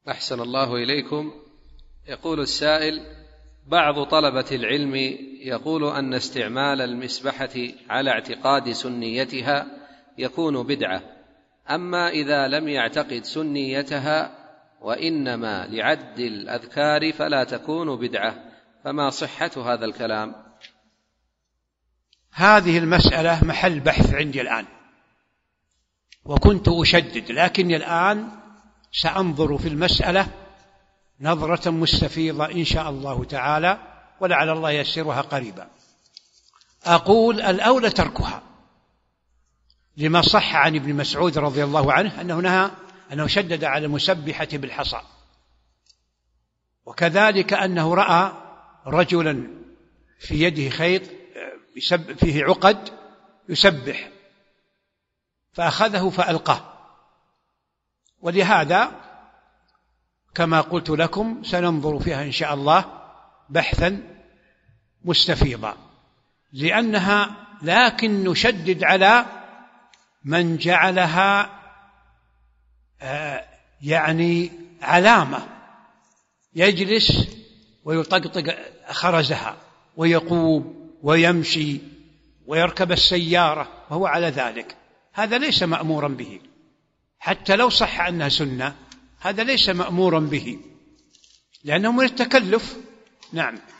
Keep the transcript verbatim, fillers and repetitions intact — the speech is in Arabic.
أحسن الله إليكم. يقول السائل: بعض طلبة العلم يقول أن استعمال المسبحة على اعتقاد سنيتها يكون بدعة، أما إذا لم يعتقد سنيتها وإنما لعد الأذكار فلا تكون بدعة، فما صحة هذا الكلام؟ هذه المسألة محل بحث عندي الآن، وكنت أشدد، لكني الآن سأنظر في المسألة نظرة مستفيضة إن شاء الله تعالى، ولعل الله يسرها قريبا. أقول الأولى تركها، لما صح عن ابن مسعود رضي الله عنه أنه نهى أنه شدد على المسبحة بالحصى، وكذلك أنه رأى رجلا في يده خيط فيه عقد يسبح فأخذه فألقاه. ولهذا كما قلت لكم سننظر فيها إن شاء الله بحثا مستفيضا، لأنها لكن نشدد على من جعلها آه يعني علامة، يجلس ويطقطق خرزها ويقوم ويمشي ويركب السيارة وهو على ذلك، هذا ليس مأمورا به، حتى لو صح أنها سنة هذا ليس مأمورا به، لأنه من التكلف. نعم.